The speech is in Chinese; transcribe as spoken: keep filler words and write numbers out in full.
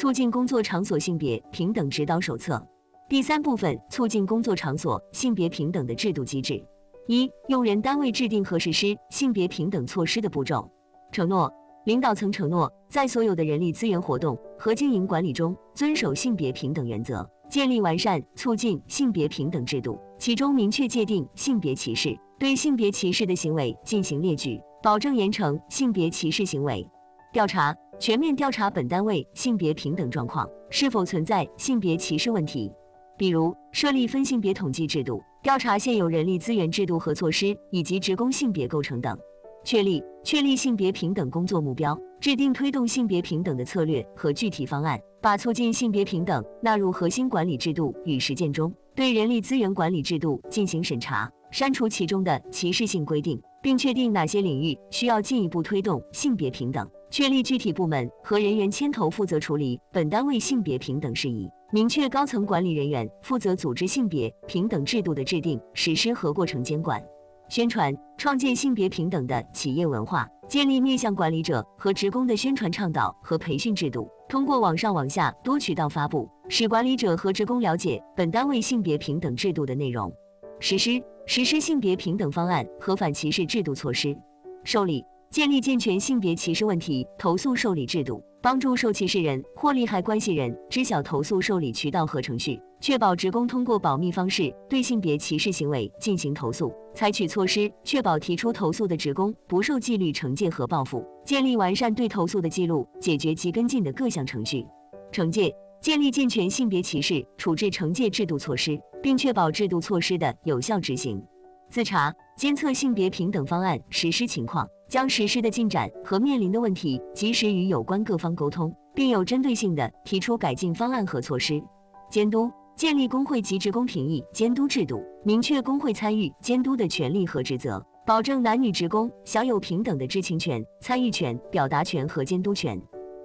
促进工作场所性别平等指导手册。第三部分，促进工作场所性别平等的制度机制。一、用人单位制定和实施性别平等措施的步骤。承诺，领导层承诺，在所有的人力资源活动和经营管理中，遵守性别平等原则，建立完善、促进性别平等制度，其中明确界定性别歧视，对性别歧视的行为进行列举，保证严惩性别歧视行为。调查，全面调查本单位性别平等状况，是否存在性别歧视问题。比如，设立分性别统计制度，调查现有人力资源制度和措施以及职工性别构成等。确立确立性别平等工作目标，制定推动性别平等的策略和具体方案，把促进性别平等纳入核心管理制度与实践中，对人力资源管理制度进行审查，删除其中的歧视性规定，并确定哪些领域需要进一步推动性别平等。确立具体部门和人员牵头负责处理本单位性别平等事宜，明确高层管理人员负责组织性别平等制度的制定、实施和过程监管。宣传，创建性别平等的企业文化，建立面向管理者和职工的宣传倡导和培训制度，通过网上网下多渠道发布，使管理者和职工了解本单位性别平等制度的内容。实施实施性别平等方案和反歧视制度措施。受理，建立健全性别歧视问题投诉受理制度，帮助受歧视人或利害关系人知晓投诉受理渠道和程序，确保职工通过保密方式对性别歧视行为进行投诉，采取措施确保提出投诉的职工不受纪律惩戒和报复，建立完善对投诉的记录、解决及跟进的各项程序。惩戒，建立健全性别歧视处置惩戒制度措施，并确保制度措施的有效执行。自查，监测性别平等方案实施情况，将实施的进展和面临的问题及时与有关各方沟通，并有针对性地提出改进方案和措施。监督，建立工会及职工评议监督制度，明确工会参与监督的权利和职责，保证男女职工享有平等的知情权、参与权、表达权和监督权。